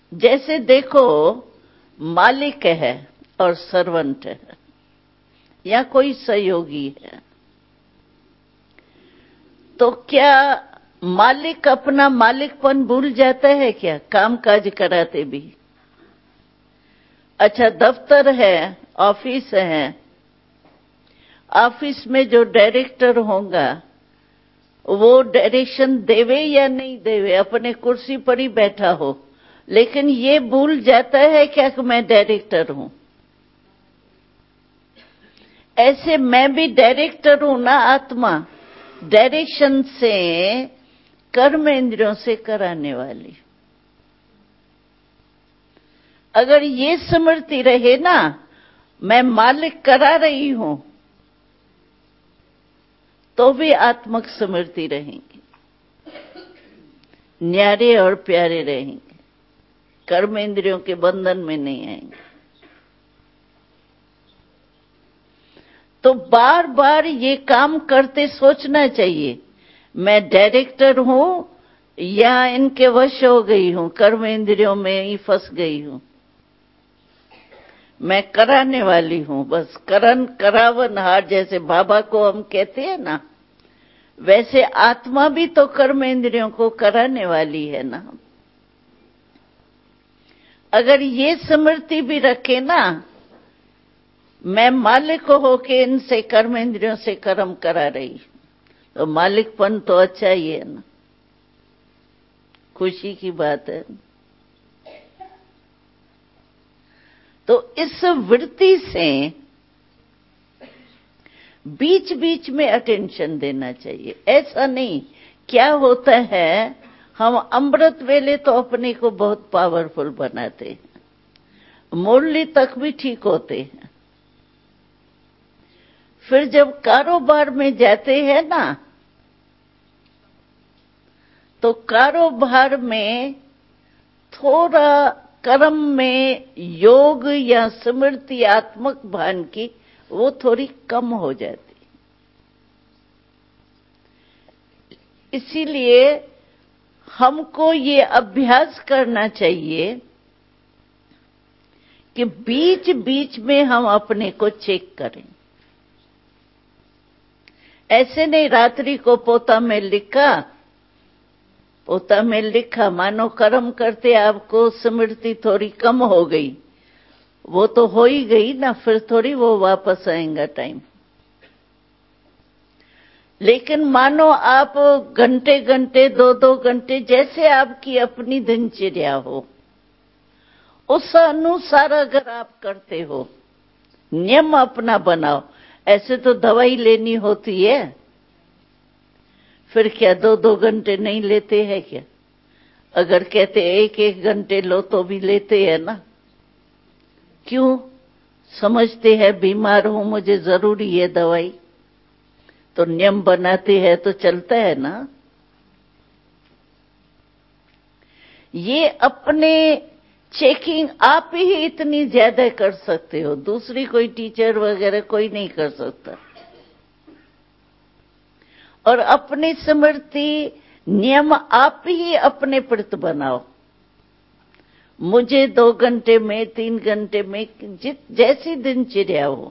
जैसे देखो, मालिक है और सर्वेंट है, या कोई सहयोगी है, तो क्या मालिक अपना मालिकपन भूल जाता है क्या काम काज कराते भी? अच्छा, दफ्तर है, ऑफिस है, ऑफिस में जो डायरेक्टर होगा वो डायरेक्शन देवे या नहीं देवे, अपने कुर्सी पर ही बैठा हो, लेकिन ये भूल जाता है क्या कि मैं डायरेक्टर हूं। ऐसे मैं भी डायरेक्टर हूं ना, आत्मा डायरेक्शन से, कर्म इंद्रियों से कराने वाली। अगर ये स्मृति रहे ना, मैं मालिक करा रही हूं, तो भी आत्मक स्मृति रहेंगी, न्यारे और प्यारे रहेंगे, कर्म इंद्रियों के बंधन में नहीं आएंगे। तो बार बार ये काम करते सोचना चाहिए, मैं डायरेक्टर हूं या इनके वश हो गई हूं, कर्म इंद्रियों में ही फंस गई हूं। मैं कराने वाली हूं, बस करन करावन हार, जैसे बाबा को हम कहते हैं ना, वैसे आत्मा भी तो कर्म इंद्रियों को कराने वाली है ना। अगर ये स्मृति भी रखे ना, मैं मालिक होके इनसे कर्म इंद्रियों से कर्म करा रही, तो मालिकपन तो अच्छा ही है ना, खुशी की बात है। तो इस वृत्ति से बीच बीच में अटेंशन देना चाहिए। ऐसा नहीं, क्या होता है, हम अमृत वेले तो अपने को बहुत पावरफुल बनाते हैं, मुरली तक भी ठीक होते हैं, फिर जब कारोबार में जाते हैं ना, तो कारोबार में थोड़ा कर्म में योग या स्मृति आत्मक भान की वो थोड़ी कम हो जाती। इसीलिए हमको ये अभ्यास करना चाहिए कि बीच बीच में हम अपने को चेक करें। ऐसे नहीं रात्रि को पोता में लिखा, पोता में लिखा, मानो कर्म करते आपको स्मृति थोड़ी कम हो गई, वो तो हो ही गई ना, फिर थोड़ी वो वापस आएगा टाइम। लेकिन मानो आप घंटे घंटे, दो दो घंटे, जैसे आपकी अपनी दिनचर्या हो, उस अनुसार अगर आप करते हो, नियम अपना बनाओ। ऐसे तो दवाई लेनी होती है, फिर क्या दो दो घंटे नहीं लेते हैं क्या? अगर कहते एक एक घंटे लो तो भी लेते हैं ना। क्यों? समझते हैं बीमार हूं, मुझे जरूरी है दवाई, तो नियम बनाते हैं तो चलता है ना। ये अपने चेकिंग आप ही इतनी ज्यादा कर सकते हो, दूसरी कोई टीचर वगैरह कोई नहीं कर सकता। और अपनी स्मृति नियम आप ही अपने प्रति बनाओ। मुझे 2 घंटे में, 3 घंटे में, जैसी दिनचर्या हो,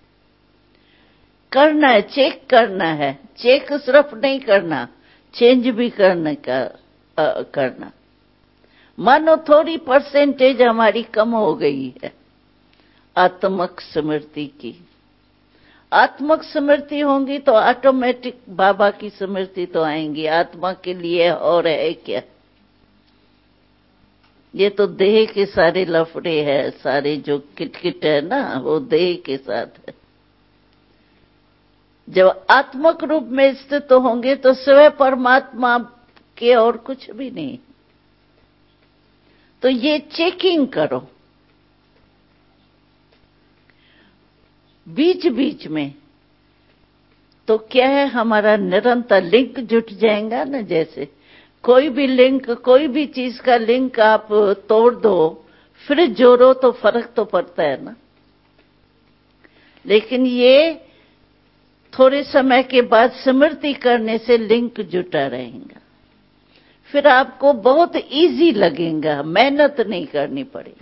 करना है, चेक करना है। चेक सिर्फ नहीं करना, चेंज भी करना। मानो थोड़ी परसेंटेज हमारी कम हो गई है आत्मक स्मृति की। आत्मक स्मृति होंगी तो ऑटोमेटिक बाबा की स्मृति तो आएंगी। आत्मा के लिए और है क्या? ये तो देह के सारे लफड़े हैं, सारे जो किटकिट है ना, वो देह के साथ है। जब आत्मक रूप में स्थित तो होंगे तो स्वयं परमात्मा के और कुछ भी नहीं। तो ये चेकिंग करो बीच बीच में, तो क्या है, हमारा निरंतर लिंक जुट जाएगा ना। जैसे कोई भी लिंक, कोई भी चीज का लिंक आप तोड़ दो, फिर जोड़ो तो फर्क तो पड़ता है ना। लेकिन ये थोड़े समय के बाद स्मृति करने से लिंक जुटा रहेगा, फिर आपको बहुत इजी लगेगा, मेहनत नहीं करनी पड़ेगी।